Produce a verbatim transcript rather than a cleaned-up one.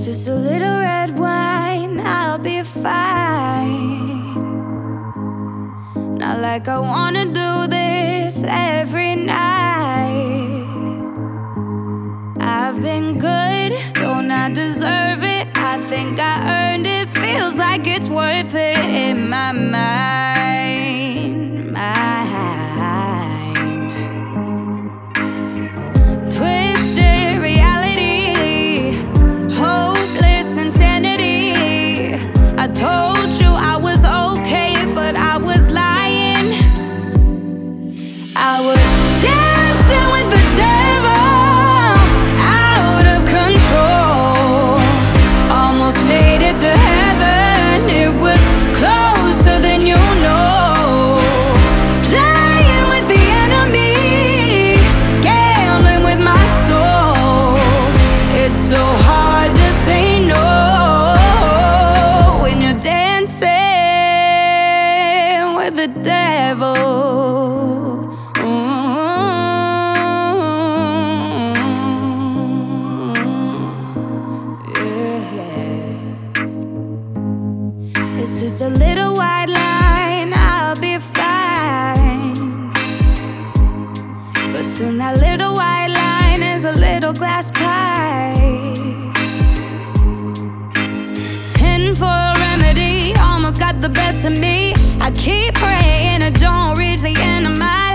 just a little red wine, I'll be fine. Not like I wanna do this every night. I've been good, don't I deserve it? I think I earned it, feels like it's worth it in my mind, mind. Twisted reality, hopeless insanity. I told you I was okay, but I was lying. I was dancing with the devil, out of control. Almost made it to heaven, it was closer than you know. Playing with the enemy, gambling with my soul. It's so hard to say no when you're dancing with the devil. It's just a little white line, I'll be fine. But soon that little white line is a little glass pie. Ten for a remedy, almost got the best of me. I keep praying I don't reach the end of my life.